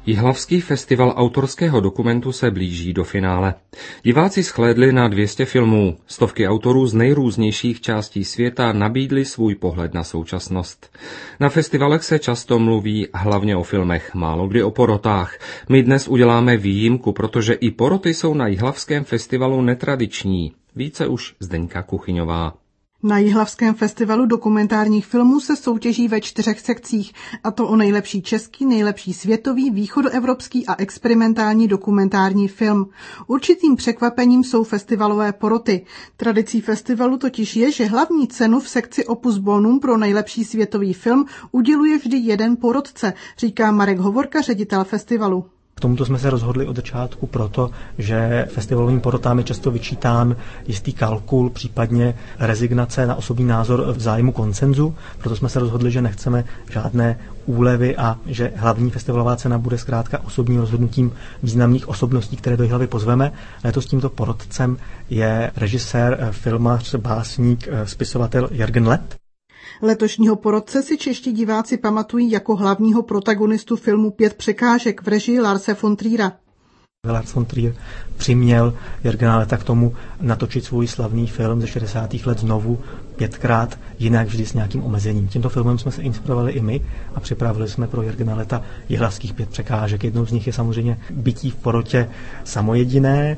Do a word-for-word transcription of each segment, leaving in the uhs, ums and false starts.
Jihlavský festival autorského dokumentu se blíží do finále. Diváci shlédli na dvě stě filmů. Stovky autorů z nejrůznějších částí světa nabídli svůj pohled na současnost. Na festivalech se často mluví hlavně o filmech, málokdy o porotách. My dnes uděláme výjimku, protože i poroty jsou na Jihlavském festivalu netradiční. Více už Zdeňka Kuchyňová. Na Jihlavském festivalu dokumentárních filmů se soutěží ve čtyřech sekcích, a to o nejlepší český, nejlepší světový, východoevropský a experimentální dokumentární film. Určitým překvapením jsou festivalové poroty. Tradicí festivalu totiž je, že hlavní cenu v sekci Opus Bonum pro nejlepší světový film uděluje vždy jeden porotce, říká Marek Hovorka, ředitel festivalu. K tomuto jsme se rozhodli od začátku proto, že festivalovým porotám je často vyčítán jistý kalkul, případně rezignace na osobní názor v zájmu konsenzu. Proto jsme se rozhodli, že nechceme žádné úlevy a že hlavní festivalová cena bude zkrátka osobním rozhodnutím významných osobností, které do Jihlavy pozveme. Letos tímto porotcem je režisér, filmař, básník, spisovatel Jürgen Lett. Letošního porotce si čeští diváci pamatují jako hlavního protagonistu filmu Pět překážek v režii Larse von Triera. Lars von Trier přiměl Jürgena Letta k tomu natočit svůj slavný film ze šedesátých let znovu, pětkrát, jinak vždy s nějakým omezením. Tímto filmem jsme se inspirovali i my a připravili jsme pro Jürgena Letta jihlavských pět překážek. Jednou z nich je samozřejmě bytí v porotě samojediné.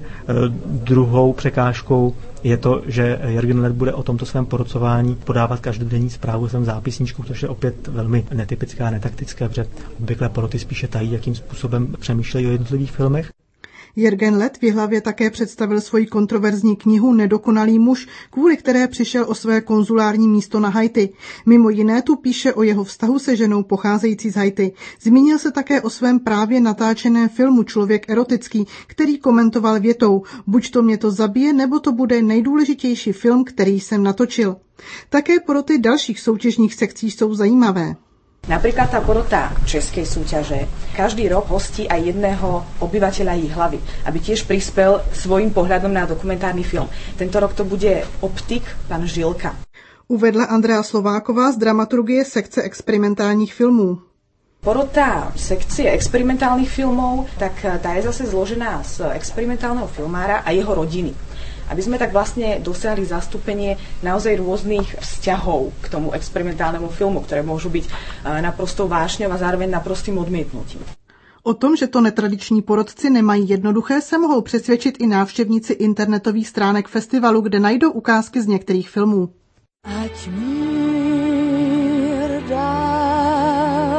Druhou překážkou je to, že Jürgen Lett bude o tomto svém porocování podávat každodenní zprávu svém zápisníčku, což je opět velmi netypické a netaktické, protože obvyklé poroty spíše tají, jakým způsobem přemýšlejí o jednotlivých filmech. Jürgen Lett v Jihlavě také představil svoji kontroverzní knihu Nedokonalý muž, kvůli které přišel o své konzulární místo na Haiti. Mimo jiné tu píše o jeho vztahu se ženou pocházející z Haiti. Zmínil se také o svém právě natáčeném filmu Člověk erotický, který komentoval větou: buď to mě to zabije, nebo to bude nejdůležitější film, který jsem natočil. Také poroty dalších soutěžních sekcí jsou zajímavé. Napríklad tá porota českej súťaže každý rok hostí aj jedného obyvateľa Jihlavy, aby tiež prispel svojím pohľadom na dokumentárny film. Tento rok to bude optik pán Žilka. Uvedla Andrea Slováková z dramaturgie sekce experimentálních filmů. Porota sekcie experimentálnych filmov, tak tá je zase zložená z experimentálneho filmára a jeho rodiny. Aby sme tak vlastne dosiahli zastúpenie naozaj rôznych vzťahov k tomu experimentálnemu filmu, ktoré môžu byť naprostou vášňou a zároveň naprostým odmietnutím. O tom, že to netradiční porotci nemají jednoduché, se mohou přesvědčit i návštěvníci internetových stránek festivalu, kde najdou ukázky z některých filmů. Ať mi